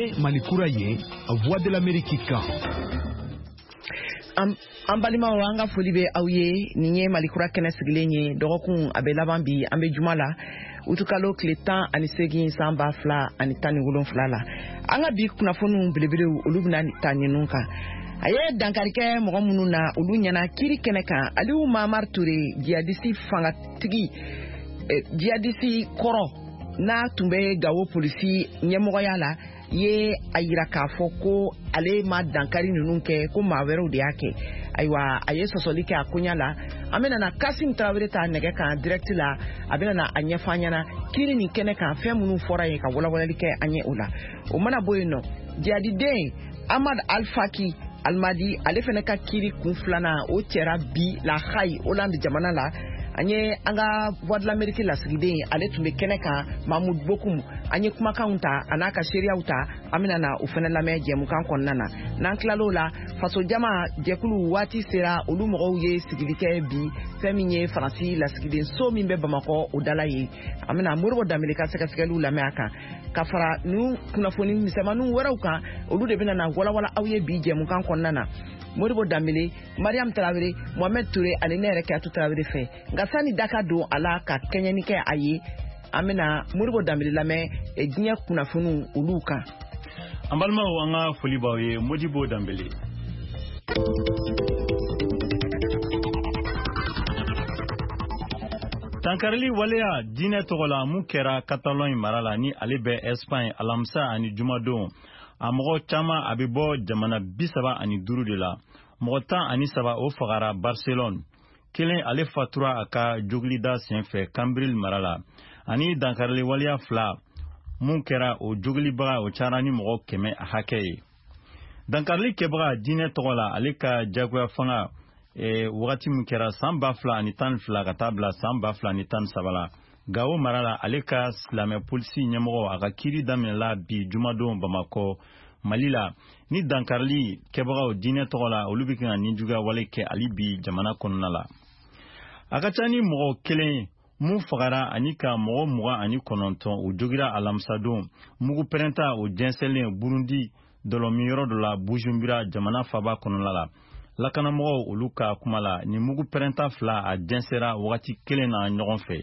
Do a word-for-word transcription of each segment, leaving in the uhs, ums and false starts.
ye Malikura ye Voix de l'Amérique kan. Am ambalima wanga folibe awye ninye Malikura kene sigilenye dogokun abelaban bi ambe jumala utukalo kletan ani segin samba fla ani tani wolon fla la anga bi kuna fonu belebele olubna tanyinunka aye dankarike mogo munu na olu nyana kiri kene kan aliou Mamar Touré jihadisi fanga tigi eh, jihadisi koro na tumbe gawo polisi nyemogo yala ye ayira kafo ko ale ma dankari nunun ke ko ma wero de yake aywa aye sosoli ke akunya la amena na Kassim Traoré ta nege kan direct la abena na anya fanyana kiri ni kene kan fe munu fora ye ka wala wala like anye ola o mana boyno jadi de Ahmad Alfaki Almadi ale fene ka kiri kunflana o tera bi la khay Hollande jamana la anye anga Voix de l'Amérique la sigide ale tumbe kene kan Mahmoud Bokum anye kuma kaunta anaka sheria uta amina na ufene la meje mukan konnana nan klalo la faso jama jekulu wati sera olu mogo ye sigidike bi feminye franci la sigide so mimbe Bamako odala ye amina murbo damelika seka sekelu la meaka kafara nu kuna foni misema nu warauka olu de bina na wala wala awye bi je mukan konnana Moribo Dambele, Mariam Traoré, Mohamed Touré, ani nere ke atu Traoré fe. Ngasani daka do ala ka kenyanike aye. Amena Moribo Dambele lame e dinya kuna funu uluka. Ambalma wanga folibawe Modibo Dambele. Tankarli walea dine togola mukera Catalogne marala ni alibe Espagne alamsa ani jumado. A mogo chama abibo jamana bisaba ani duru de la mogo tan ani saba o fagara Barcelone kelen ale fatura aka joglida senfe Cambril marala ani dankarle walia fla mun kera o jogliba o charani mogo keme hakeye dankarle kebra dine togola ale ka jagwa fanga e wagati mun kera samba fla ani tan fla ka tabla samba fla ani tan sabala gawo marala aleka slame polisi nyamoro aka kiri damela bi jumadon Bamako Malila ni dankarli kebaga o dine togola olubikinga ninjuga waleke alibi jamana konnala aka tani mogo kelen mu fagara anika mogo muga ani kononton o jogira alamsadon mugu perenta o jenselen Burundi dolomiyoro dola Bujumbura jamana faba konnala lakana mogo oluka kumala ni mugu perenta fla a jensera wakati kelen na nyogon fe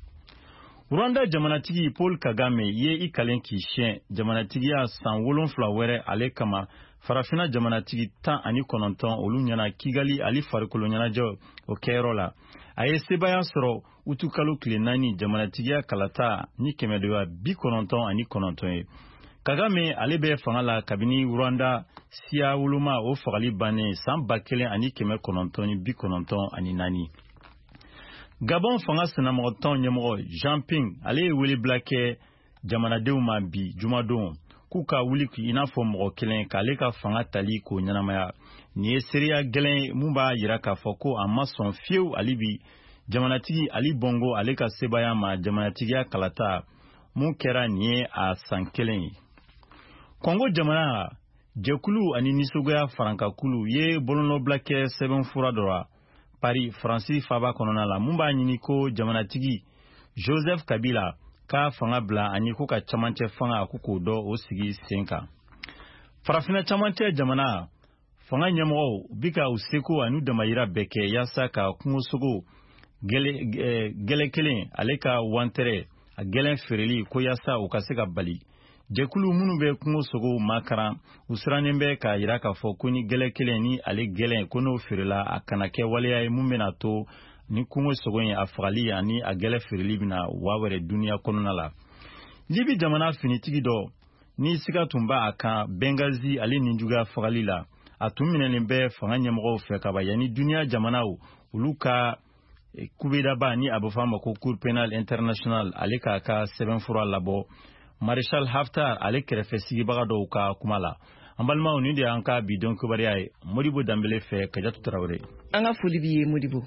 Rwanda jamanatigi Paul Kagame ye i kalen ki shen jamanatigi ya san wolonfla were ale kama farafina jamanatigi tan ani kononton olu nyana Kigali ali farikolo nyana jo o kerola aye sebaya soro utukalo kile nani jamanatigi ya kalata ni kemedoya bi kononton ani kononton ye Kagame ale be fangala kabini Rwanda siya wuluma o fagali bane san bakele ani keme kononton ni bi kononton ani nani Gabon fanga senamo ton nyemo Jean-Ping ale wili blake jamana deuma bi jumadon kuka wuli ki inafo mo kelen kale ka fanga tali ko nyanamaya ni seria gelen mumba yiraka foko amma son fieu alibi jamanatigi ali bongo ale ka sebaya ma jamanatigi ya kalata mun kera ni a sankelen Kongo jamana jekulu ani nisogoya faranka kulu ye bolono blake seven furadora Paris Francis Faba konona la mumba nyiniko jamanatigi Joseph Kabila ka fanga bla aniko ka chamanche fanga kuko do osigi senka farafina chamanche jamana fanga nyamo bika useko anu damayira beke yasa ka kungosogo gele eh, gele kelen aleka wantere a gelen fereli ko yasa ukaseka bali jekulu munu be kungo sogo makara usranembe ka yiraka fo kuni gele keleni ale gele kono firila akanake waleya mumena to ni kungo sogo yin afgali ani a gele firili bina wawere dunia konona la libi jamana finitigi do ni siga tumba aka Bengazi ale ninjuga afgali la atumine lembe fanga nyamgo fe ka bayani dunia jamana u uluka e, kubeda ba ni abofama ko cour penal international ale ka ka seven fura labo Marshal Haftar ale kerefe sigi baga do ka kumala ambalma oni de anka bidon ko bari ay Modibo Dambele fe Kajatu Traoré anga foli biye Modibo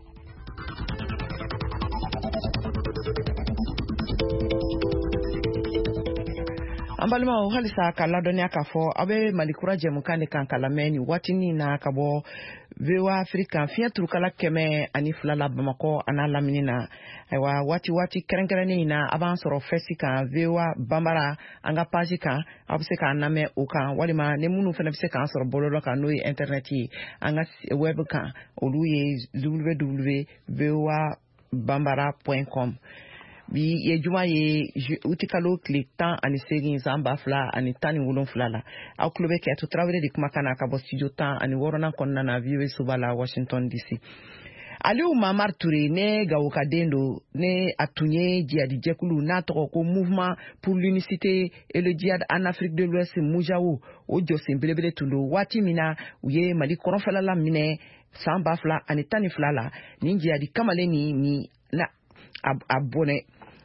ambalma o halisa kala donya ka fo abe Malikura jemukane kan kala meni watini na kabo V O A Afrika fiɲɛ turukala kɛmɛ ani fila la Bamakɔ an'a lamini na ayiwa waati waati kɛrɛnkɛrɛnnen in na a b'an sɔrɔ fɛsi kan V O A Banbara an ka page kan a bɛ se k'an lamɛn o kan walima ni minnu fana bɛ se k'an sɔrɔ bɔlɔlɔ kan n'o ye internet ye an ka web kan olu ye w w w point v o a banbara point com bi ye juma ye utikalo tile tan ani segin san ba fila ani tan ni wolonfila la aw tulo bɛ Kɛtu Tarawele de kumakan na ka bɔ studio tan ani wɔɔrɔnan kɔnɔna na V O A soba la Washington D C. Aliou Mamar Touré ne Gawokaden do ne a tun ye jihadi jɛkulu n'a tɔgɔ ko Mouvement pour l'unicité et le djihad en Afrique de l'Ouest Mujawo o jɔsen belebele tun do waati min na u ye Mali kɔrɔnfɛla minɛ san ba fila ani tan ni fila la nin jihadi kamalen ni ni na a bɔnɛ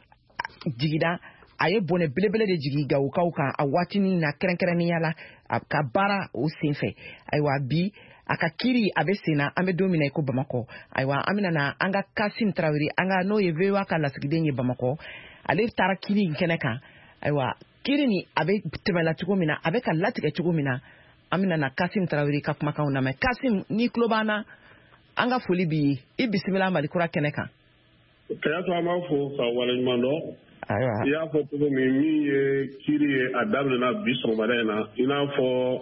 jigida a ye bɔnɛ belebele de jigi Gawokaw kan a waatinin na kɛrɛnkɛrɛnnenya la a ka baara o senfɛ ayiwa bi a ka kiri a bɛ sen na an bɛ don min na i ko Bamakɔ ayiwa an bɛna na an ka Kasim Tarawele an ka n'o ye V O A ka lasigiden ye Bamakɔ ale taara kiri in kɛnɛ kan ayiwa kiri ni a bɛ tɛmɛla cogo min na a bɛ ka latigɛ cogo min na an bɛna na Kasim Tarawele ka kumakanw lamɛn Kasim ni tulo b'an na an ka foli b'i ye i bisimila Malikura kɛnɛ kan. Kɛyatu an b'a fɔ ka waleɲuman dɔn. Ayiwa i y'a fɔ cogo min min ye kiri ye a daminɛna bi sɔgɔmada in na i n'a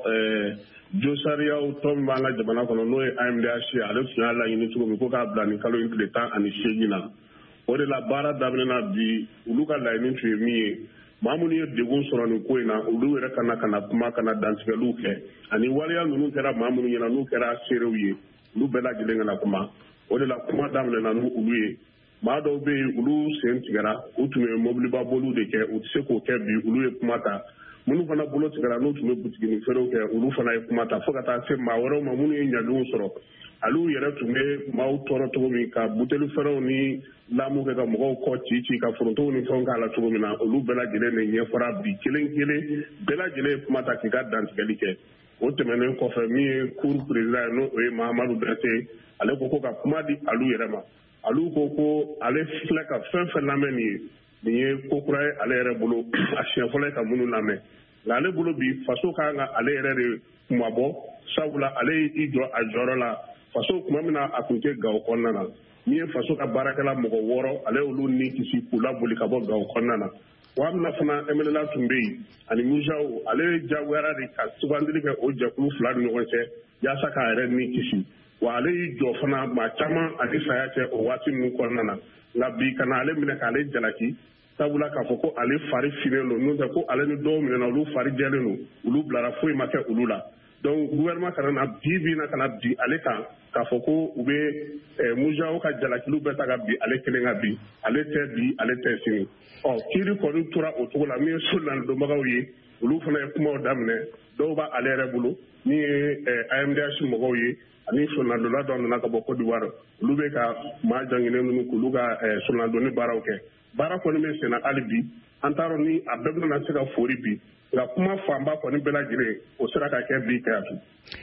fɔ josariyaw tɔn min b'an ka jamana kɔnɔ n'o ye A M D H ye ale tun y'a laɲini cogo min ko k'a bila nin kalo in tile tan ani seegin na o de la baara daminɛna bi olu ka laɲini tun ye min ye maa minnu ye degun sɔrɔ nin ko in na olu yɛrɛ kana kana kuma kana dantigɛliw kɛ ani waleya ninnu kɛra maa minnu ɲɛna n'u kɛra seerew ye olu bɛɛ lajɛlen kana kuma o de la kuma daminɛna n'olu ye maa dɔw bɛ yen olu sen tigɛra u tun bɛ mobiliba boliw de kɛ u tɛ se k'o kɛ bi olu ye kuma ta minnu fana bolo tigɛra n'u tun bɛ butiginin feerew kɛ olu fana ye kuma ta fo ka taa se maa wɛrɛw ma minnu ye ɲadenw sɔrɔ olu yɛrɛ tun bɛ maaw tɔɔrɔ cogo min ka buteli feerew ni lamu kɛ ka mɔgɔw kɔ ci ci ka forontow ni fɛnw k'a la cogo min na olu bɛɛ lajɛlen de ɲɛfɔra bi kelen kelen bɛɛ lajɛlen ye kuma ta k'i ka dantigɛli kɛ o tɛmɛnen kɔfɛ min ye cour président ye n'o ye Mahamadu Berete ale ko ko ka kuma di alu yɛrɛ ma alu ko ko ale filɛ ka fɛn fɛn lamɛn nin ye nin ye ko kura ye ale yɛrɛ bolo a siɲɛ fɔlɔ ye ka minnu lamɛn nka ale bolo bi faso kan ka ale yɛrɛ de kumabɔ sabula ale y'i jɔ a jɔyɔrɔ la faso kuma min na a tun tɛ Gawo kɔnɔna na min ye faso ka baarakɛla mɔgɔ wɔɔrɔ ale olu ni kisi k'u laboli ka bɔ Gawo kɔnɔna na wa min na fana M N L A tun bɛ yen ani Mujawo ale jagoyara de ka sugandili kɛ o jɛkulu fila ni ɲɔgɔn cɛ yaasa k'a yɛrɛ ni kisi wa ale y'i jɔ fana maa caman ani saya cɛ o waati ninnu kɔnɔna na nka bi kana ale minɛ k'ale jalaki sabula k'a fɔ ko ale fari finnen don n'o tɛ ko ale ni dɔw minɛna olu fari jɛlen don olu bilara foyi ma kɛ olu la donc gouvernement kana na bi bi na kana bi ale kan k'a fɔ ko u bɛ Mujawo ka jalakiliw bɛɛ ta ka bi ale kelen ka bi ale tɛ bi ale tɛ sini ɔ kiiri kɔni tora o cogo la min ye so nalidonbagaw ye olu fana ye kumaw daminɛ dɔw b'a ale yɛrɛ bolo min ye A M D H mɔgɔw ye ani sonadonla dɔ nana ka bɔ Côte d'Ivoire olu bɛ ka maa janginen ninnu k'olu ka sonadonni baaraw kɛ baara kɔni bɛ senna hali bi an t'a dɔn ni a bɛɛ bɛna se ka fori bi nka kuma fanba kɔni bɛɛ lajɛlen o sera ka kɛ bi Kɛyatu.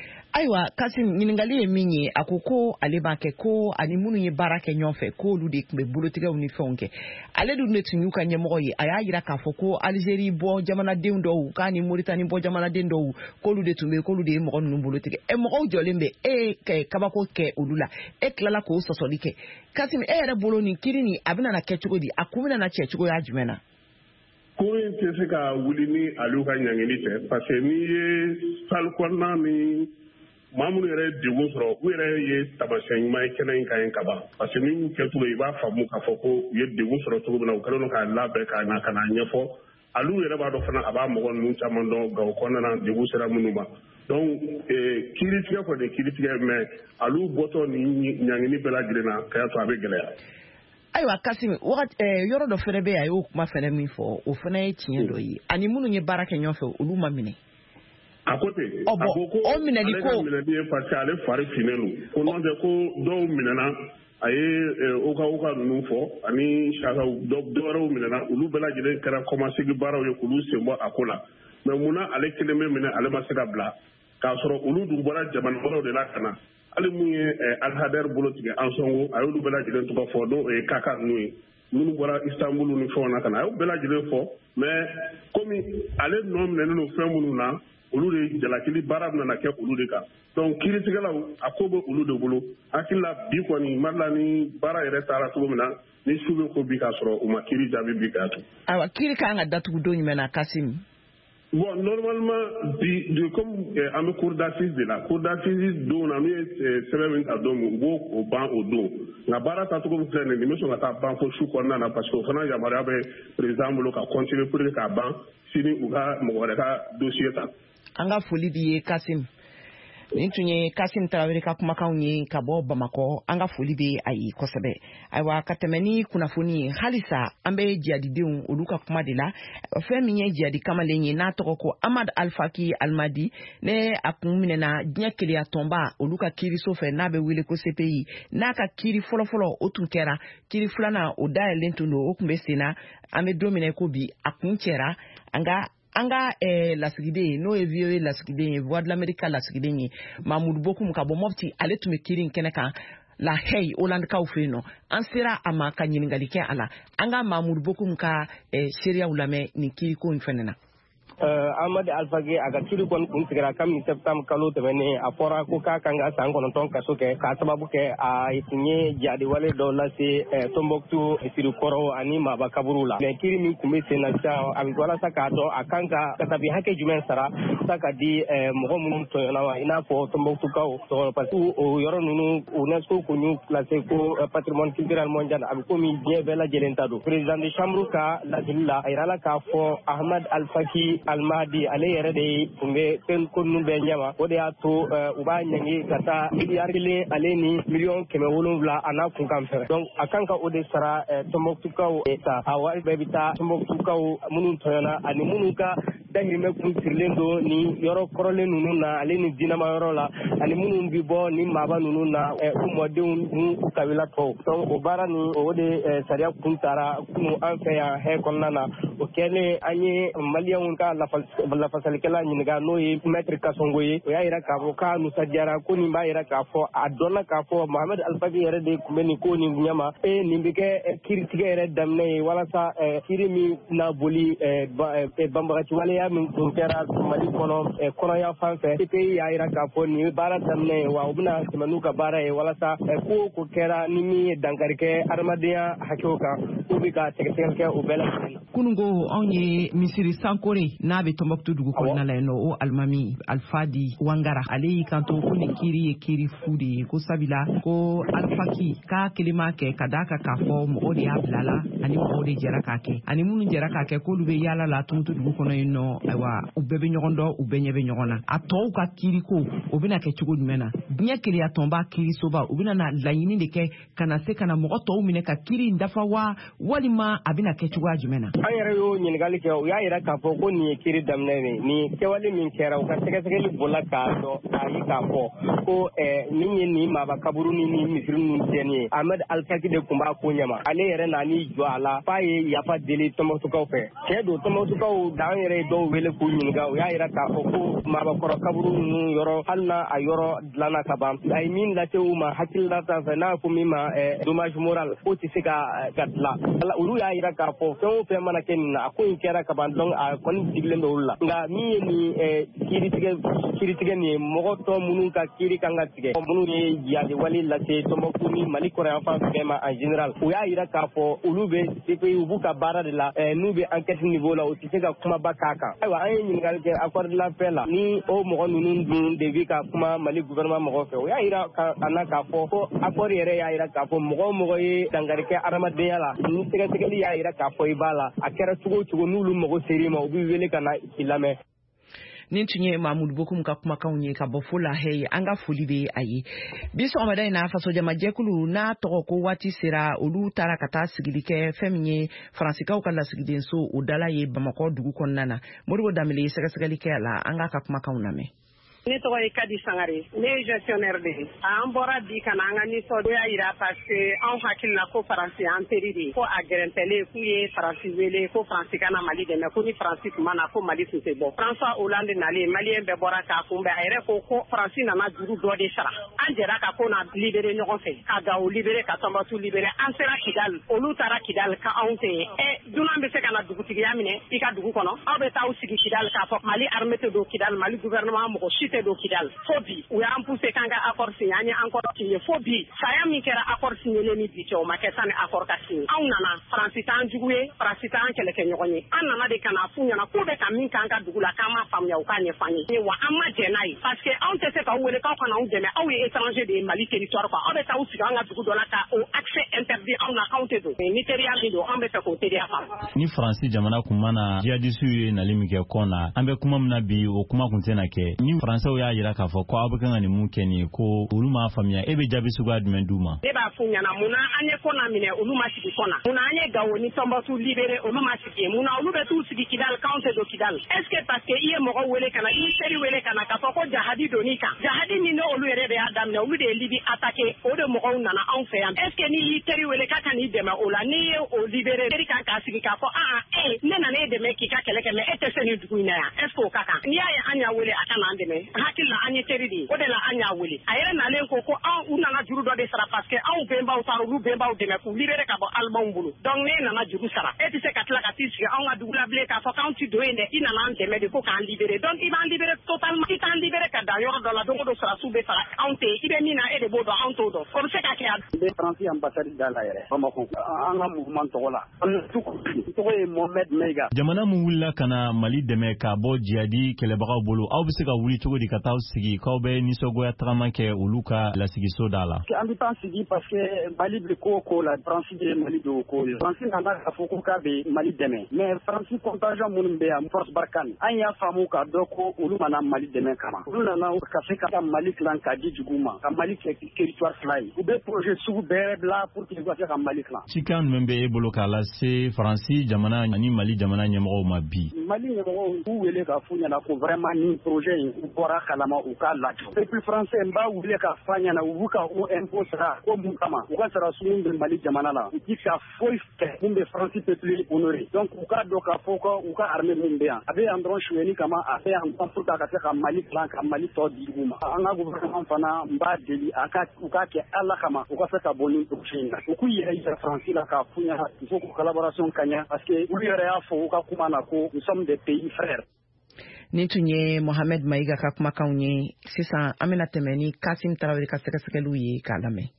Ayiwa Kasim ɲininkali ye min ye a ko ko ale b'a kɛ ko ani minnu ye baara kɛ ɲɔgɔn fɛ ko olu de tun bɛ bolotigɛw ni fɛnw kɛ ale dun de tun y'u ka ɲɛmɔgɔ ye a y'a jira k'a fɔ ko Algérie bɔ jamanadenw dɔw k'a ni Mauritanie bɔ jamanaden dɔw k'olu de tun bɛ k'olu de ye mɔgɔ ninnu bolotigɛ ɛ mɔgɔw jɔlen bɛ e ye kabako kɛ olu la e tilala k'o sɔsɔli kɛ Kasim e yɛrɛ bolo nin kiiri nin a bɛna kɛ cogo di a kun bɛna na cɛ cogoya jumɛn na. ko in tɛ se ka wuli ni aliw ka ɲangili tɛ parce que n'i ye salle kɔnɔna ni maa minnu yɛrɛ ye degun sɔrɔ u yɛrɛ ye tamasiyɛn ɲuman ye kɛnɛ in kan yen ka ban parce que n'i y'u kɛcogo ye i b'a faamu k'a fɔ ko u ye degun sɔrɔ cogo min na u kɛlen don k'a labɛn ka na ka na ɲɛfɔ aliw yɛrɛ b'a dɔn fana a b'a mɔgɔ ninnu caman dɔn Gawo kɔnɔna na degun sera minnu ma donc kiiritigɛ kɔni kiiritigɛ mais aliw bɔtɔ ni ɲangini bɛɛ lajɛlen na Kɛyatu a bɛ gɛlɛya. Ayiwa Kasim yɔrɔ dɔ fɛnɛ bɛ yen a y'o kuma fɛnɛ min fɔ o fɛnɛ ye tiɲɛ dɔ ye ani minnu ye baara kɛ ɲɔgɔn fɛ olu ma minɛ. a ko ten a ko ko ale ka minɛli ye parce que ale fari finnen don ko n'o tɛ ko dɔw minɛna a ye oka oka ninnu fɔ ani sagaw dɔwɛrɛw minɛna olu bɛɛ lajɛlen kɛra kɔmasegi baaraw ye k'olu sen bɔ a ko la mais munna ale kelen bɛ minɛ ale ma se ka bila k'a sɔrɔ olu dun bɔra jamana wɛrɛw de la ka na hali mun ye Alhader bolo tigɛ Ansongo a y'olu bɛɛ lajɛlen tɔgɔ fɔ n'o ye Kaka ninnu ye minnu bɔra Istanbul ni fɛnw na ka na a y'u bɛɛ lajɛlen fɔ mais komi ale nɔ minɛnen don fɛn minnu na olu de jalakili baara bɛna kɛ olu de kan donc kiiritigɛlaw a ko bɛ olu de bolo hakili la bi kɔni Mali ni baara yɛrɛ taara cogo min na ni su bɛ ko bi k'a sɔrɔ u ma kiiri jaabi bi k'a to. Awa kiiri kan ka datugu don jumɛn na Kasim? Bon, normalement, bi, de, comme euh, an bɛ cour d'assises de la cour d'assises don na n'u ye sɛbɛn min ta don min u b'o o ban o don nka baara tacogo min filɛ nin ye nin bɛ sɔn ka taa ban fo su kɔnɔna na parce que o fana yamaruya bɛ président bolo ka continuer pour que k'a ban sini u ka mɔgɔ wɛrɛ ka dossier ta. An ka foli b'i ye Kasim. Nin tun ye Kasim Tarawele ka kumakanw ye ka bɔ Bamakɔ. An ka foli bɛ a ye kosɛbɛ. Ayiwa ka tɛmɛ ni kunnafoni ye halisa an bɛ jihadidenw olu ka kuma de la. Fɛn min ye jihadi kamalen ye n'a tɔgɔ ko Ahmad Al-Faki Al-Mahdi ne a kun minɛna diɲɛ keleya tɔnba olu ka kiiriso fɛ n'a bɛ wele ko C P I n'a ka kiiri fɔlɔfɔlɔ o tun kɛra kiiri filanan o dayɛlɛlen tun don o tun bɛ sen na an bɛ don min ko bi a kun cɛra an ka an ka eh, lasigiden n'o ye V O A lasigiden ye Voix de l'Amérique lasigiden ye Mamoudou Bokoum ka bɔ Mopti ale tun bɛ kiiri in kɛnɛ kan La Haye Holandikaw fɛ yen nɔ an sera a ma ka ɲininkali kɛ a la an ka Mamoudou Bokoum ka eh, seereyaw lamɛn nin kiiriko in fɛnɛ na. Uh, Ahmad Al-Faki a ka kiiri kɔni kun tigɛra kabini septembre kalo tɛmɛnen a fɔra ko k'a kan ka san kɔnɔntɔn kaso kɛ k'a sababu kɛ a tun ye jihadiwale dɔw lase eh, Tombouctou Sirikɔrɔ ani Maba kaburu la mais kiiri min tun bɛ sen na sisan a bɛ walasa k'a dɔn a kan ka katabi hakɛ jumɛn sara sa ka di eh, mɔgɔ minnu tɔɲɔna wa i n'a fɔ Tombouctoukaw tɔgɔ parce que o yɔrɔ ninnu UNESCO kun y'u classé ko eh, patrimoine culturel mondial a bɛ komi diɲɛ bɛɛ lajɛlen ta don président de chambre ka laseli la a yirala k'a fɔ Ahmad Al-Faki Al-Mahdi ale yɛrɛ de tun bɛ fɛn ko ninnu bɛɛ ɲɛma o de y'a to u b'a ɲangi ka taa miliyari kelen ale ni miliyɔn kɛmɛ wolonwula a n'a kunkan fɛ donc a kan ka o de sara Tombouctoukaw ta a wari bɛɛ bɛ taa Tombouctoukaw minnu tɔɲɔna ani minnu ka dahirimɛ kun sirilen don ni yɔrɔ kɔrɔlen ninnu na ale ni dinama yɔrɔ la ani minnu bɛ bɔ ni maaba ninnu na u mɔdenw ni u kabila tɔw donc o baara ni o de sariya kun taara kunu an fɛ yan hɛ kɔnɔna na o kɛlen an ye maliyɛnw ka lafasalikɛla ɲininka n'o ye maître Kasongo ye o y'a yira k'a fɔ k'a nusajara ko nin b'a yira k'a fɔ a dɔnna k'a fɔ Mohamed Al-Faki yɛrɛ de tun bɛ nin ko nin ɲɛma e nin bɛ kɛ kiiritigɛ yɛrɛ daminɛ ye walasa kiiri min na boli banbagaci waleya min tun kɛra Mali kɔnɔ kɔnɔya fan fɛ C P I y'a yira k'a fɔ nin ye baara daminɛ ye wa u bɛna tɛmɛ n'u ka baara ye walasa ko o ko kɛra ni min ye dankari kɛ adamadenya hakɛw kan k'u bɛ ka sɛgɛsɛgɛli kɛ o bɛɛ lajɛlen na. Kunungo anw ye misiri Sankore n'a bɛ Tombouctou dugu kɔnɔna la yen nɔ o alimami Alfadi Wangara ale y'i kanto ko nin kiiri ye kiiri fu de ye ko sabila ko Al-Faki k'a kelen m'a kɛ ka d'a kan k'a fɔ mɔgɔw de y'a bila la ani mɔgɔw de jɛra k'a kɛ ani minnu jɛra k'a kɛ k'olu bɛ yaala la Tombouctou dugu kɔnɔ yen nɔ ayiwa u bɛɛ bɛ ɲɔgɔn dɔn u bɛɛ ɲɛ bɛ ɲɔgɔn na a tɔw ka kiiri ko o bɛna kɛ cogo jumɛn na diɲɛ keleya tɔnba kiirisoba u bɛna na laɲini de kɛ ka na se ka na mɔgɔ tɔw minɛ ka kiiri in dafa wa walima a bɛna kɛ cogoya jumɛn na. An yɛrɛ y'o ɲininkali kɛ u y'a yira k'a fɔ ko nin ye kiiri daminɛ ye nin kɛwale min kɛra u ka sɛgɛsɛgɛli bolila k'a dɔn k'a ye k'a fɔ ko min ye nin Maba kaburu ni ni misiri ninnu tiɲɛni ye Ahmed Al-Faki de tun b'a ko ɲɛma ale yɛrɛ nan'i jɔ a la f'a ye yafa deli Tombouctoukaw fɛ tiɲɛ don Tombouctoukaw da an yɛrɛ ye dɔw wele k'u ɲininka u y'a yira k'a fɔ ko Mabakɔrɔ kaburu ninnu yɔrɔ hali n'a a yɔrɔ dilanna ka ban a ye min lase u ma hakilila ta fɛ n'a fɔ min ma dommage moral o tɛ se ka ka dilan olu y'a yira k'a fɔ fɛn o fɛn mana kɛ nin na a ko in kɛra ka ban donc a kɔni digilen bɛ olu la nka min ye nin kiiritigɛ kiiritigɛ nin ye mɔgɔ tɔ minnu ka kiiri kan ka tigɛ minnu ye jihadiwale lase Tombouctou ni Mali kɔrɔ yan fan bɛɛ ma en général u y'a yira k'a fɔ olu bɛ C P I u b'u ka baara de la n'u bɛ enquête niveau la u tɛ se ka kumaba k'a kan ayiwa an ye ɲininkali kɛ accord de la paix la ni o mɔgɔ ninnu dun de bɛ ka kuma Mali gouvernement mɔgɔw fɛ u y'a yira a na k'a fɔ ko accord yɛrɛ y'a yira k'a fɔ mɔgɔ o mɔgɔ ye dankari kɛ adamadenya la ni sɛgɛsɛgɛli y'a yira k'a fɔ i b'a la a kɛra cogo o cogo n'olu mago ser'i ma u b'i wele ka na i lamɛn. Nin tun ye Mamoudou Bokoum ka kumakanw ye ka bɔ fo La Haye an ka foli bɛ a ye bi sɔgɔmada in na faso jamajɛkulu n'a tɔgɔ ko waati sera olu taara ka taa sigili kɛ fɛn min ye Faransikaw ka lasigidenso o dala ye Bamakɔ dugu kɔnɔna na Modibo Dambele ye sɛgɛsɛgɛli kɛ a la an ka ka kumakanw lamɛn. Ne tɔgɔ ye Kadi Sangare ne ye gestionnaire de ye an bɔra bi ka na an ka nisɔndiya yira parce que anw hakilila ko Faransi an teri de ye ko a gɛrɛntɛlen k'u ye Faransi wele ko Faransi ka na Mali dɛmɛ ko ni Faransi tuma na ko Mali tun tɛ bɔ François Hollande nalen maliyɛn bɛɛ bɔra k'a kunbɛn a yɛrɛ ko ko Faransi nana juru dɔ de sara an jɛra ka ko na libéré ɲɔgɔn fɛ ka Gao libéré ka Tombouctou libéré an sera Kidal olu taara Kidal ka anw tɛ ɛ dunan bɛ se ka na dugutigiya minɛ i ka dugu kɔnɔ aw bɛ taa sigi Kidal k'a fɔ Mali armée tɛ don Kidal Mali gouvernement mɔgɔ si tɛ don Kidal fo bi u y'an poussé k'an ka accord signé an ye encore signé fo bi saya min kɛra accord signé ni bi cɛ o ma kɛ sanni accord ka signé anw nana Faransi t'an jugu ye Faransi t'an kɛlɛkɛ ɲɔgɔn ye an nana de ka na f'u ɲɛna k'u bɛ ka min k'an ka dugu la k'an ma faamuya u k'a ɲɛf'an ye wa an ma jɛn n'a ye parce que anw tɛ se k'aw wele k'aw kana anw dɛmɛ aw ye étranger de ye Mali territoire quoi aw bɛ taa sigi an ka dugu dɔ la ka o accès interdit anw na anw tɛ don ni teriya min don an bɛ fɛ k'o teriya faamu. Ni Faransi jamana kun mana jihadisiw ye nali min kɛ kɔn na an bɛ kuma min na bi o kuma kun tɛna kɛ ni Faransɛw y'a jira k'a fɔ ko aw bɛ kan ka nin mun kɛ nin ko olu m'a faamuya e bɛ jaabi suguya jumɛn d'u ma. Ne b'a f'u ɲɛna mun na an ye kɔn minɛ olu ma sigi kɔn na mun na an ye Gawo ni Tɔnbɔkutu libéré olu ma sigi mun na olu bɛ t'u sigi Kidal k'anw tɛ don Kidal est-ce que parce que i ye mɔgɔ wele ka na i teri wele ka na k'a fɔ ko jahadi donn'i kan jahadi min n'olu yɛrɛ de y'a daminɛ olu de ye Libi attaqué o de mɔgɔw nana anw fɛ yan est-ce que n'i y'i teri wele k'a ka n'i dɛmɛ o la n'i ye o libéré teri kan k'a sigi k'a fɔ aa e ne nana e dɛmɛ k'i ka kɛlɛ kɛ mais e tɛ se nin dugu in na yan est-ce que o ka kan n'i y'a ye an y'a wele a ka n'an dɛmɛ hakili la an ye teri de ye o de la an y'a wele a yɛrɛ nalen ko ko anw u nana juru dɔ de sara parce que anw bɛnbaw taara olu bɛnbaw dɛmɛ k'u libéré ka bɔ Alimanw bolo donc ne nana juru sara e tɛ se ka tila ka t'i sigi anw ka dugu la bilen k'a fɔ k'anw ti don yen dɛ i nana an dɛmɛ de ko k'an libéré donc i b'an libéré totalement i t'an libéré ka dan yɔrɔ dɔ la don o don sarasiw bɛ fara anw tɛ i bɛ min na e de b'o dɔn anw t'o dɔn o bɛ se ka kɛ yan. n bɛ Faransi ambassade da la yɛrɛ Bamako an ka mouvement tɔgɔ la an tɔgɔ ye Mohamed Meiga. Jamana mun wulila ka na Mali dɛmɛ ka bɔ jihadi kɛlɛbagaw bolo aw bɛ se ka wuli cogo di ka taa sigi k'aw bɛ nisɔngoya tagama kɛ olu ka lasigiso da la. An bɛ taa sigi parce que Mali bɛ ko o ko la Faransi de ye Mali don o ko ye Faransi nana k'a fɔ ko k'a bɛ Mali dɛmɛ mais Faransi contingent minnu bɛ yan force Barkhane an y'a faamu k'a dɔn ko olu mana Mali dɛmɛ kama olu nana ka se ka Mali tilan k'a di juguw ma ka Mali kɛ territoire fila ye u bɛ projet sugu bɛɛ bila pour que u ka se ka Mali tilan. Cikan jumɛn bɛ e bolo k'a lase Faransi jamana ani Mali jamana ɲɛmɔgɔw ma bi. Mali ɲɛmɔgɔw k'u wele k'a f'u ɲɛna ko vraiment ni projet in u bɔra kalama u k'a lajɔ peuple français n b'a wele k'a f'a ɲɛna u b'u ka o impôt sara ko mun kama u ka sara sugu bɛ Mali jamana la u ti ka foyi kɛ mun bɛ Faransi peuple honoré donc u k'a dɔn k'a fɔ ko u ka armée min bɛ yan a bɛ yan dɔrɔn suyɛni kama a bɛ yan pour que a ka se ka Mali dilan ka Mali tɔ di dugu ma an ka gouvernement fana n b'a deli a ka u k'a kɛ Ala kama u ka se ka bɔ ni projet in na u k'u yɛrɛ yira Faransi la k'a f'u ɲɛna il faut que collaboration ka ɲɛ parce que olu yɛrɛ y'a fɔ u ka kuma na ko nous sommes des pays frères. Ni tun ye Mohamed Maiga ka kumakanw ye sisan an bɛna tɛmɛ ni Kasim Tarawele ka sɛgɛsɛgɛliw ye k'a lamɛn.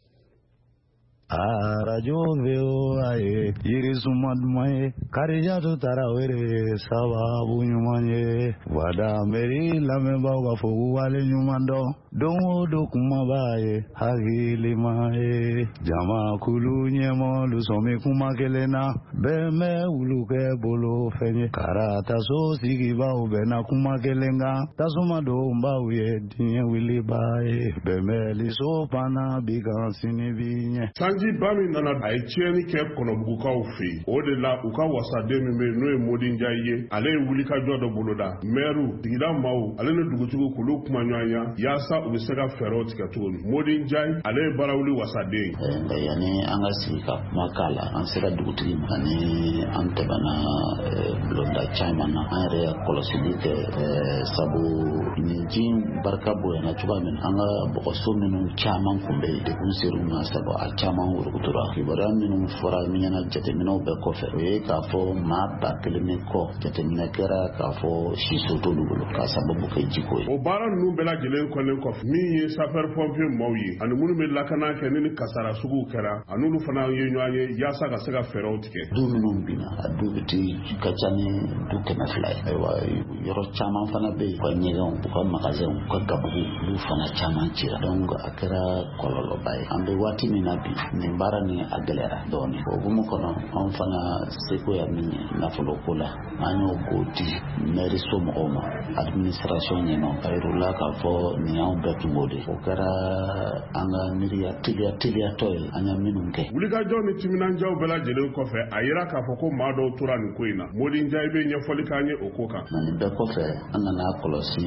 arajo V O A ye yirizuma duman ye Karijatu Tarawele sababu ɲuman ye wada meri lamɛnbaaw ka fɔ k'u wale ɲuman dɔn don o don kuma b'a ye hakilima ye jamakulu ɲɛmɔlu sɔmi kuma kelen na bɛɛ bɛ wulu kɛ bolo fɛn ye karataso sigibaw bɛnna kuma kelen kan tasuma donbaw ye diɲɛ wiliba ye bɛnbɛliso panna bi kan sini bi ɲɛ. Sanji ba min nana a ye tiɲɛni kɛ kɔnɔbugukaw fɛ yen o de la u ka wasaden min bɛ yen n'o ye Modi Njayi ye ale ye wulikajɔ dɔ boloda mɛriw sigida maaw ale ni dugutigiw k'olu kuma ɲɔgɔnya yaasa u bɛ se ka fɛɛrɛw tigɛ cogo min Modi Njayi ale ye barawuli wasaden ye. yanni an ka sigi ka kuma k'a la an sera dugutigi ma ani an tɛmɛna bulonda caman na an yɛrɛ kɔlɔsili kɛ sabu nin ji barika bonyana cogoya min an ka bɔgɔso minnu caman kun bɛ yen dekun ser'u ma sabu a caman wurugutura kibaruya minnu fɔra ɲɛna jateminɛw bɛɛ kɔfɛ o ye k'a fɔ maa ba kelen min kɔ jateminɛ kɛra k'a fɔ siso t'olu bolo k'a sababu kɛ jiko ye. O baara ninnu bɛɛ lajɛlen kɔlen kɔfɛ min ye sapeur pompier maaw ye ani minnu bɛ lakana kɛ ni kasara suguw kɛra ani olu fana ye ɲɔgɔn ye yaasa ka se ka fɛɛrɛw tigɛ. Du minnu binna a du bɛ ti ka ca ni du kɛmɛ fila ye ayiwa yɔrɔ caman fana bɛ yen u ka ɲɛgɛnw u ka magasinw u ka gabugu olu fana caman cira donc a kɛra kɔlɔlɔba ye an bɛ waati min na bi nin baara ni a gɛlɛyara dɔɔnin o hukumu kɔnɔ anw fana seko ya min ye nafolo ko la an y'o k'o di mairie somɔgɔw ma administration ɲɛma a yir'ula k'a fɔ nin y'anw bɛɛ tun b'o de o kɛra an ka miiriya teliya teliyatɔ ye an ye minnu kɛ. wulikajɔ ni timinandiyaw bɛɛ lajɛlen kɔfɛ a yira k'a fɔ ko maa dɔw tora nin ko in na Modi Njayi bɛ ɲɛfɔli k'an ye o ko kan. nin bɛɛ kɔfɛ an nana kɔlɔsi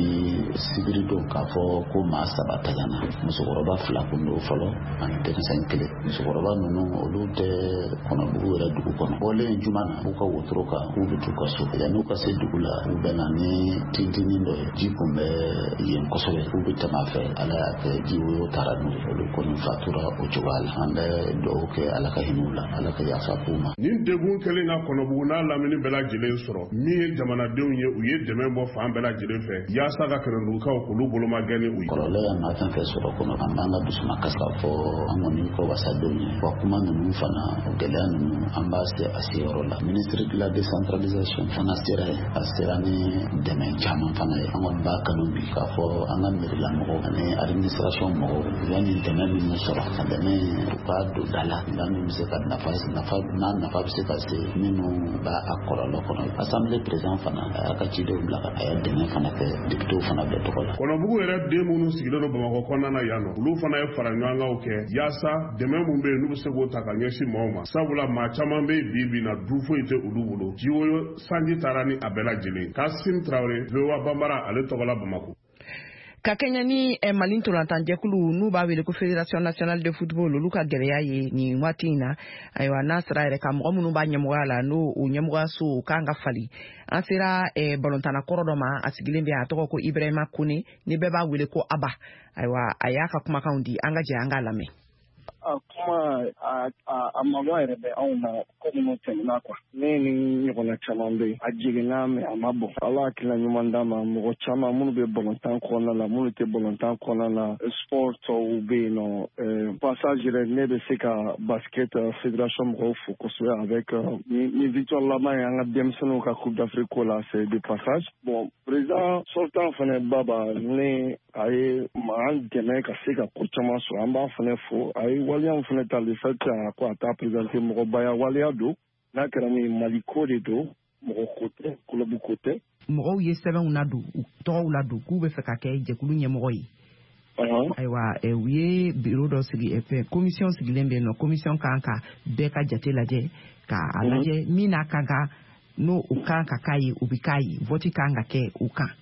sibiri don k'a fɔ ko maa saba tagana musokɔrɔba fila kun don fɔlɔ ani denmisɛn kelen muso musokɔrɔba ninnu olu tɛ kɔnɔbugu yɛrɛ dugu kɔnɔ bɔlen juma na u ka wotoro kan k'u bɛ t'u ka so yan'u ka se dugu la u bɛ na ni tintinin dɔ ye ji kun bɛ yen kosɛbɛ k'u bɛ tɛmɛ a fɛ ala y'a kɛ ji woyo taara n'u ye olu kɔni fatura o cogoya la an bɛ dugawu kɛ ala ka hinɛw la ala ka yafa k'u ma. nin degun kɛlen ka kɔnɔbugu n'a lamini bɛɛ lajɛlen sɔrɔ min ye jamanadenw ye u ye dɛmɛ bɔ fan bɛɛ lajɛlen fɛ yaasa ka kɛrɛndugukaw k'olu boloma gɛn ni u ye. kɔrɔlɛ ya maa fɛn fɛn sɔrɔ kɔnɔ an b'an ka dusuma kasa fɔ an kɔni kɔ wasadenw ye wa kuma ninnu fana gɛlɛya ninnu an b'a se a seyɔrɔ la ministre de la décentralisation fana sera ye a sera ni dɛmɛ caman fana ye an kɔni b'a kanu bi k'a fɔ an ka miirila mɔgɔw ani administration mɔgɔw u ye nin dɛmɛ minnu sɔrɔ a dɛmɛ u ka don da la da min bɛ se ka nafa nafa n'a nafa bɛ se ka se minnu b'a a kɔlɔlɔ kɔnɔ assemblée président fana a y'a ka cidenw bila ka a ye dɛmɛ fana kɛ députéw fana bɛɛ tɔgɔ la. kɔnɔbugu yɛrɛ den minnu sigilen don bamakɔ kɔnɔna na yan nɔ olu fana ye fara ɲɔgɔnkanw kɛ yaasa dɛmɛ min bɛ yen n'u bɛ se k'o ta ka ɲɛsin maaw ma sabula maa caman bɛ bi bi na du foyi tɛ olu bolo jiwoyo sanji taara ni a bɛɛ lajɛlen Kasim Traoré V O A Banbara ale tɔgɔ la Bamako. ka kɛɲɛ ni eh, mali ntolantanjɛkulu n'u b'a wele ko fédération nationale de football olu ka gɛlɛya ye nin waati in na ayiwa n'a sera yɛrɛ ka mɔgɔ minnu b'a ɲɛmɔgɔya la n'o o ɲɛmɔgɔyaso k'an ka fali an sera eh, balontanna kɔrɔ dɔ ma a sigilen bɛ a tɔgɔ ko Ibrahima Kone ni bɛɛ b'a wele ko Aba ayiwa a y'a ka kumakanw di an ka jɛ an k'a lamɛn. a kuma a a mabɔ yɛrɛ bɛ anw na ko minnu tɛmɛna kuwa ne ni ɲɔgɔnna caman bɛ yen a jiginna mɛ a ma bɔ ala hakilina ɲuman d'a ma mɔgɔ caman minnu bɛ balontan kɔnɔna la minnu tɛ balontan kɔnɔna la sport tɔw bɛ yen nɔ passage yɛrɛ ne bɛ se ka basket fédération mɔgɔw fo kosɛbɛ avec ni victoire laban ye an ka denmisɛnninw ka coupe d'Afrique ko la c'est de passage bon président sortant fana baba ne a ye an dɛmɛ ka se ka ko caman sɔrɔ an b'a fana fo a ye waliyaw fana ta le fait ko a t'a présenté mɔgɔbaya waliya don n'a kɛra ni Mali ko de don mɔgɔ ko tɛ kulabu ko tɛ. mɔgɔw ye sɛbɛnw ladon u tɔgɔw ladon k'u bɛ fɛ ka kɛ jɛkulu ɲɛmɔgɔ ye. ayiwa u ye bureau dɔ sigi fɛ commission sigilen bɛ yen nɔ commission kan ka bɛɛ ka jate lajɛ ka a lajɛ min n'a kan ka n'o u kan ka k'a ye u bɛ k'a ye vote kan ka kɛ u kan.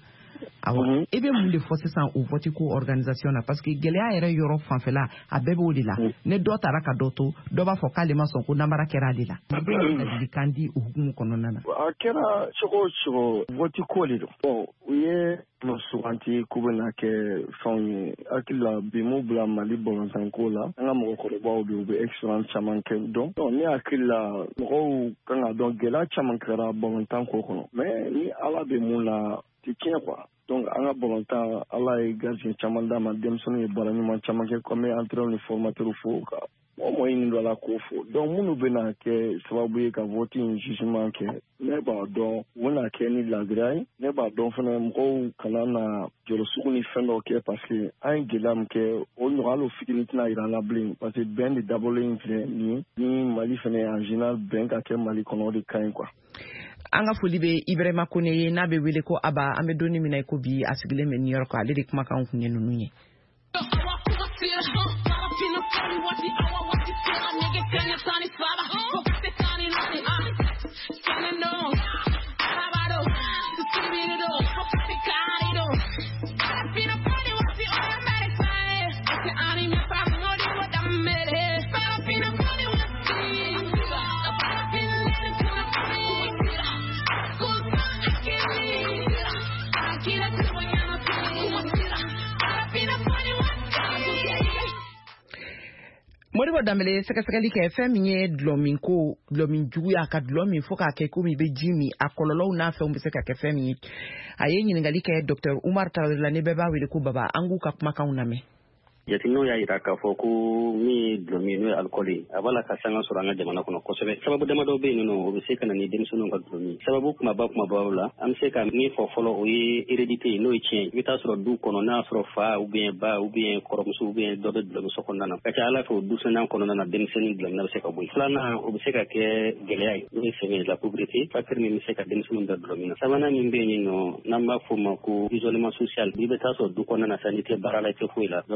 awɔ e bɛ mun de fɔ sisan o vote ko organisation na parce que gɛlɛya yɛrɛ yɔrɔ fanfɛla a bɛɛ b'o de la ne dɔ taara ka dɔ to dɔ b'a fɔ k'ale ma sɔn ko namara kɛra ale la a bɛ ladilikan di o hukumu kɔnɔna na. a kɛra cogo o cogo vote ko de don bon u ye suganti k'u bɛna kɛ fɛnw ye hakili la bi m'u bila Mali balontanko la an ka mɔgɔkɔrɔbaw de u bɛ excellence caman kɛ dɔn ne hakili la mɔgɔw kan ka dɔn gɛlɛya caman kɛra balontanko kɔnɔ mais ni ala bɛ mun na ti tiɲɛ quoi donc an ka balontan ala ye gardien caman d'a ma denmisɛnninw ye baara ɲuman caman kɛ comme entraîneur ni formateur fo ka mɔgɔ mɔgɔ ɲini dɔ la k'o fo donc minnu bɛna kɛ sababu ye ka vote in jugement kɛ ne b'a dɔn u bɛna kɛ ni laadiriya ye ne b'a dɔn fana mɔgɔw kana na jɔlɔsugu ni fɛn dɔw kɛ parce que an ye gɛlɛya min kɛ o ɲɔgɔn hali o fitinin tɛna jira an na bilen parce que bɛn de dabɔlen filɛ nin ye ni Mali fana en général bɛn ka kɛ Mali kɔnɔ o de ka ɲi quoi. an ka foli bɛ Ibrahima Kone ye n'a bɛ wele ko Aba an bɛ donni min na ko bi a sigilen bɛ New York ale de kumakan kun ye ninnu ye. Modibo Dambele sɛgɛsɛgɛli kɛ fɛn min ye dulɔmin ko dulɔmin juguya ka dulɔmin fo k'a kɛ komi i bɛ ji min a kɔlɔlɔw n'a fɛnw bɛ se ka kɛ fɛn min ye a ye ɲininkali kɛ docteur Umar Tarawele la ne bɛɛ b'a wele ko Baba an k'u ka kumakanw lamɛn. Jateminɛw y'a jira k'a fɔ ko min ye dulɔmin n'o ye alcool ye a b'a la ka sanga sɔrɔ an ka jamana kɔnɔ kosɛbɛ sababu damadɔ bɛ yen nɔ o bɛ se ka na ni denmisɛnninw ka dulɔmin sababu kumaba kumabaw la an bɛ se ka min fɔ fɔlɔ o ye hérédité n'o ye tiɲɛ i bɛ taa sɔrɔ du kɔnɔ n'a sɔrɔ fa ou bien ba ou bien kɔrɔmuso ou bien dɔ bɛ dulɔmin so kɔnɔna na ka ca ala fɛ o dusɛnnan kɔnɔna na denmisɛnnin dulɔmin bɛ se ka bɔ yen filanan o bɛ se ka kɛ gɛlɛya ye n'o ye sɛgɛn la pauvreté facteur min bɛ se ka denmisɛnninw da dulɔmin na sabanan min bɛ yen nɔ n'an b'a fɔ o ma ko isolement social i bɛ taa sɔrɔ du kɔnɔna na sa n'i tɛ baara la i tɛ foyi la donc i bɛ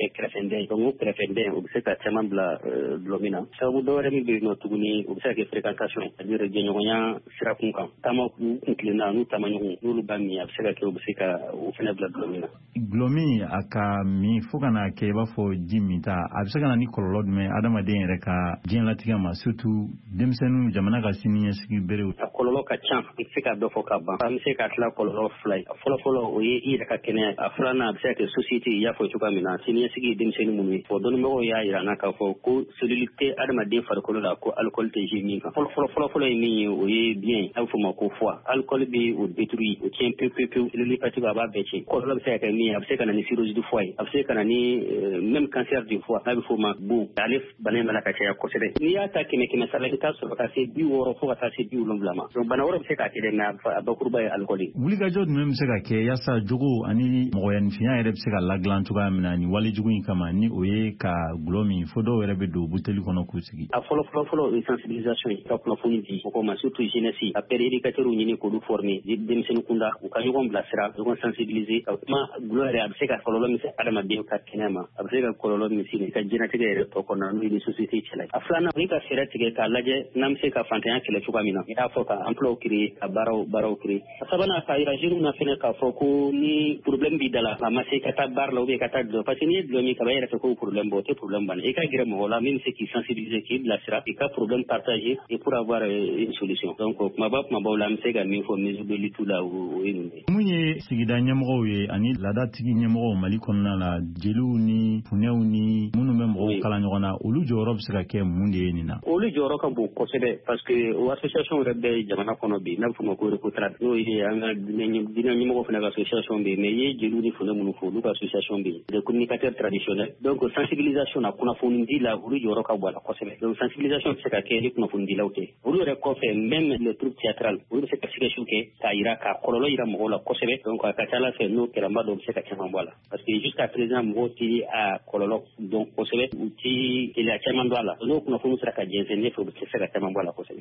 kɛ kɛrɛfɛdɛn donc o kɛrɛfɛdɛn o bɛ se ka caman bila dulɔmin na sababu dɔwɛrɛ min bɛ yen nɔ tuguni o bɛ se ka kɛ fréquentation c'est-à-dire jɛɲɔgɔnya sira kun kan taama kun tilenna n'u taama ɲɔgɔn n'olu b'a min a bɛ se ka kɛ o bɛ se ka o fɛnɛ bila dulɔmin na. Dulɔmin a ka min fo ka na kɛ i b'a fɔ ji min ta a bɛ se ka na ni kɔlɔlɔ jumɛn adamaden yɛrɛ ka diɲɛlatigɛ ma surtout denmisɛnninw jamana ka siniɲɛsigi berew. A kɔlɔlɔ ka ca an tɛ se ka dɔ fɔ ka ban an bɛ se ka tila kɔlɔlɔ fila ye fɔlɔfɔlɔ o ye i yɛrɛ ka kɛnɛya a filanan a bɛ se ka kɛ société i y'a fɔ cogoya min na siniɲɛsigi ye denmisɛnnin minnu ye fɔ dɔnnibagaw y'a yira an na k'a fɔ ko cellule tɛ adamaden farikolo la ko alcool tɛ ji min kan fɔlɔfɔlɔ fɔlɔfɔlɔ ye min ye o ye biyɛn a bɛ fɔ o ma ko foie alcool bɛ o détruit o tiɲɛ pewu pewu pewu cellule hépatique a b'a bɛɛ tiɲɛ kɔlɔlɔ bɛ se ka kɛ min ye a bɛ se ka na ni cirrhose du foie ye a bɛ se ka na ni même cancer du foie n'a bɛ fɔ o ma bon ale bana in b'a la ka caya kosɛbɛ n'i y'a ta kɛmɛ kɛmɛ sara la i bɛ taa sɔrɔ ka se bi wɔɔrɔ fo ka taa se bi wolonwula ma donc bana wɛrɛ bɛ se ka kɛ dɛ mais a bakuruba ye alcool ye. Wulikajɔ jumɛn bɛ se ka kɛ yaasa jogo ani mɔgɔyaninfinya yɛrɛ bɛ se ka ladilan cogoya min na ni walejugu in kama ni o ye ka gulɔ min fo dɔw yɛrɛ bɛ don buteli kɔnɔ k'u sigi. A fɔlɔ fɔlɔ fɔlɔ o ye sensibilisation ye ka kunnafoni di mɔgɔw ma surtout jeunesse a père éducateur ɲini k'olu former denmisɛnnin kunda u ka ɲɔgɔn bilasira ɲɔgɔn sensibiliser ka kuma gulɔ yɛrɛ a bɛ se ka kɔlɔlɔ min se adamaden ka kɛnɛya ma a bɛ se ka kɔlɔlɔ min se ka diɲɛlatigɛ yɛrɛ tɔ kɔnɔna n'o ye ni société cɛla ye. A filanan o ye ka fɛɛrɛ tigɛ k'a lajɛ n'an bɛ se ka fantanya kɛlɛ cogoya min na i n'a fɔ ka emploi créer ka baaraw baaraw créer. A sabanan k'a yira jeunes na fɛnɛ k'a fɔ ko ni problème b'i da la a ma se ka taa baara la ou bien ka taa dulɔ parce que n'i ye dulɔ min kaba i yɛrɛ fɛ k'o problème bɔ o tɛ problème banna i ka gɛrɛ mɔgɔ la min bɛ se k'i sensibiliser k'i bilasira i ka problème partager et pour avoir une solution donc kumaba kumabaw la an bɛ se ka min fɔ mesure de lutte la o ye ninnu ye. Mun ye sigida ɲɛmɔgɔw ye ani laadatigi ɲɛmɔgɔw Mali kɔnɔna la jeliw ni funɛw ni minnu bɛ mɔgɔw kalan ɲɔgɔn na olu jɔyɔrɔ bɛ se ka kɛ mun de ye nin na. Olu jɔyɔrɔ ka bon kosɛbɛ parce que o association yɛrɛ bɛ jamana kɔnɔ bi n'a bɛ fɔ o ma ko Recotrade n'o ye an ka diinɛ ɲɛmɔgɔ fana ka association bɛ yen mais i ye jeliw ni funɛ minnu fɔ olu ka association bɛ yen des communicateurs traditionnels donc sensibilisation na kunnafoni di la olu jɔyɔrɔ ka bon a la kosɛbɛ donc sensibilisation bɛ se ka kɛ ni kunnafoni dilaw tɛ olu yɛrɛ kɔfɛ même les troupes théâtrales olu bɛ se ka sigɛsiw kɛ k'a yira k'a kɔlɔlɔ yira mɔgɔw la kosɛbɛ donc a ka ca ala fɛ n'o kɛra n b'a dɔn u bɛ se ka caman bɔ a la parce que jusqu'à présent mɔgɔw tɛ a kɔlɔlɔ dɔn kosɛbɛ u tɛ gɛlɛya caman dɔn a la n'o kunnafoni sera ka jɛnsɛn ne fɛ u bɛ se ka caman bɔ a la kosɛbɛ.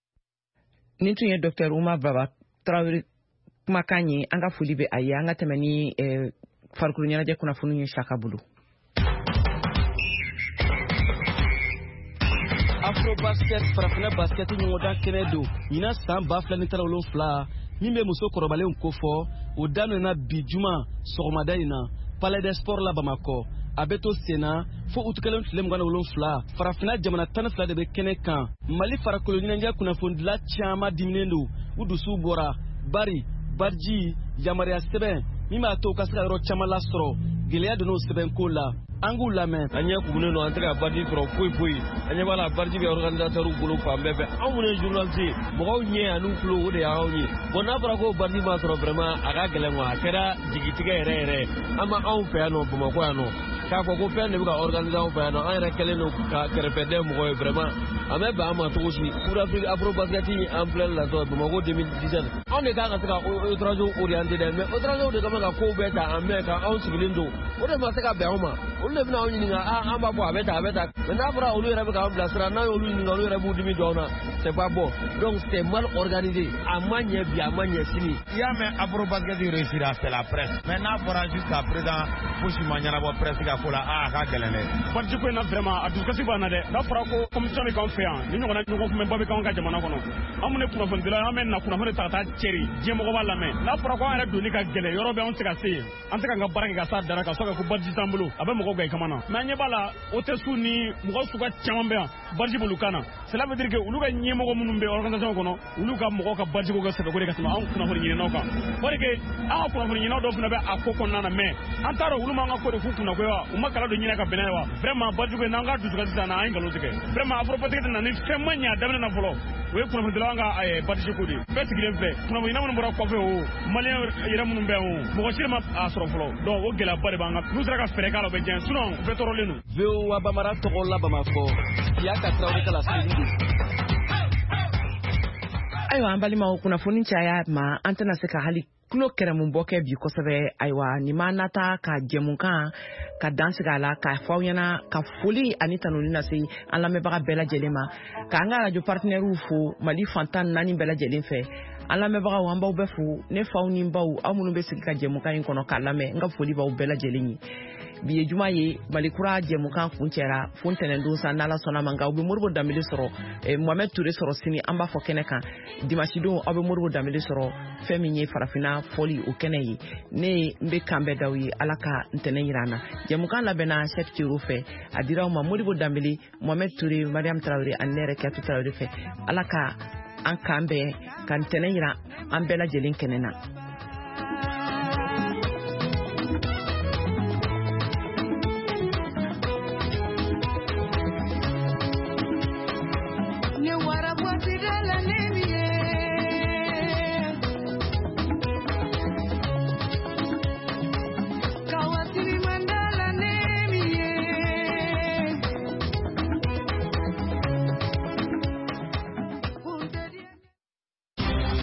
Nin tun ye Docteur Oumar Baba Traoré kumakan ye an ka foli bɛ a ye an ka tɛmɛ ni farikolo ɲɛnajɛ kunnafoni ye Saka bolo. Afro basket farafina basket ɲɔgɔndan kɛnɛ don ɲina san ba fila ni tan wolonwula min bɛ muso kɔrɔbalenw ko fɔ o daminɛna bi juma sɔgɔmada in na Palais des Sports la Bamakɔ a bɛ to senna fo utu kelen tile mugan ni wolonwula farafina jamana tan ni fila de bɛ kɛnɛ kan Mali farikolo ɲɛnajɛ kunnafonidila caman diminen don u dusu bɔra bari barji yamaruya sɛbɛn min b'a to u ka se ka yɔrɔ caman lasɔrɔ gɛlɛya donn'o sɛbɛnko la an k'u lamɛn. An ɲɛ kugunen don an tɛ ka barji sɔrɔ foyi foyi an ɲɛ b'a la barji bɛ organisateurs bolo fan bɛɛ fɛ anw minnu ye journaliste ye mɔgɔw ɲɛ ani u tulo o de y'anw ye bon n'a fɔra ko barji ma sɔrɔ vraiment a ka gɛlɛn quoi a kɛra jigitigɛ yɛrɛ yɛrɛ an ma anw fɛ yan nɔ Bamakɔ yan nɔ k'a fɔ ko fɛn de bɛ ka organiser anw fɛ yan nɔ an yɛrɛ kɛlen don ka kɛrɛfɛdɛn mɔgɔ ye vraiment a bɛ bɛn an ma cogo si Coupe d'Afrique Afro basket en pleine la sɔrɔ Bamakɔ deux mille dix-sept anw de kan ka se ka outrage orienté dɛ mais outrage de kama ka kow bɛɛ ta en main ka anw sigilen don o de ma se ka bɛn anw ma olu de bɛna anw ɲininka an b'a fɔ a bɛ ta a bɛ ta mais n'a fɔra olu yɛrɛ bɛ k'an bilasira n'a y'olu ɲininka olu yɛrɛ b'u dimi jɔ an na c'est pas bon donc c'est mal organisé a ma ɲɛ bi a ma ɲɛ sini. I y'a mɛn Afro basket réussira c'est la presse mais n'a fɔra jusqu'à présent fosi ma ɲɛnabɔ presse ka ko la a ka gɛlɛn dɛ. Barji ko in na vraiment a dusukasi b'an na dɛ n'a fɔra ko commission bɛ k'anw fɛ yan ni ɲɔgɔnna ɲɔgɔn kunbɛnba bɛ k'anw ka jamana kɔnɔ an minnu ye kunnafonidila an bɛ na kunnafoni ta ka taa cɛri diɲɛmɔgɔ b'a lamɛn n'a fɔra ko an yɛrɛ donni ka gɛlɛn yɔrɔ bɛ anw tɛ ka se yen an tɛ k'an ka baara kɛ ka s'a dara ka sɔrɔ ko barji t'an bolo a bɛ mɔgɔw gan i kama na mais an ɲɛ b'a la hôtesse ni mɔgɔ suguya caman bɛ yan barji b'olu kan na cela veut dire que olu ka ɲɛmɔgɔ minnu bɛ organisation kɔnɔ olu ka mɔgɔw ka barji ko ka sɛbɛko de ka tɛmɛ anw kunnafoni ɲininaw kan o de ke an ka kunnafoni ɲininaw dɔw fana bɛ a ko kɔnɔna na mais an t'a dɔn olu m'an ka ko de f'u kunna ko wa u ma kala don ɲinɛ ka bɛnɛ wa vraiment barji ko in n'an ka dusukasi sisan na an ye nkalon tigɛ vraiment Afro basket na ni fɛn ma ɲɛ a daminɛ na fɔlɔ o ye kunnafonidilaw an ka barji ko de bɛɛ sigilen fɛ kunnafoni ɲinina minnu bɔra kɔfɛ o maliyɛn yɛrɛ minnu bɛ o mɔgɔ si ma a sɔrɔ fɔlɔ donc o gɛlɛyaba de b'an kan n'u sera ka fɛɛrɛ k'a la o bɛ diya sinon u bɛɛ tɔɔrɔlen don. V O A Bamara tɔgɔ la Bamakɔ Siya ka Traoré ka laseli don. Ayiwa an balimaw kunnafoni caya ma an tɛna se ka hali kulo kɛrɛmu bɔ kɛ bi kosɛbɛ ayiwa nin ma nata ka jɛmukan ka dan sigi a la k'a fɔ aw ɲɛna ka foli ani tanuni lase an lamɛnbaga bɛɛ lajɛlen ma k'an ka radio partenaires fo Mali fantan naani bɛɛ lajɛlen fɛ an lamɛnbagaw an b'aw bɛɛ fo ne faw ni baw aw minnu bɛ sigi ka jɛmukan in kɔnɔ k'a lamɛn n ka foli b'aw bɛɛ lajɛlen ye bi ye juma ye malikura jɛmukan kuncɛra fo ntɛnɛndon sa n'ala sɔnna ma nka u bɛ Modibo Dambele sɔrɔ eh, Mohamed Touré sɔrɔ sini an b'a fɔ kɛnɛ kan dimanche don aw bɛ Modibo Dambele sɔrɔ fɛn min ye farafina fɔli o kɛnɛ ye ne n bɛ kan bɛɛ daw ye ala ka ntɛnɛn yira an na jɛmukan labɛnna chef Thierry fɛ a dira aw ma Modibo Dambele Mohamed Touré Mariam Traoré ani ne yɛrɛ Kiyatu Traoré fɛ ala ka an kan bɛɛ ka ntɛnɛn yira an bɛɛ lajɛlen kɛnɛ na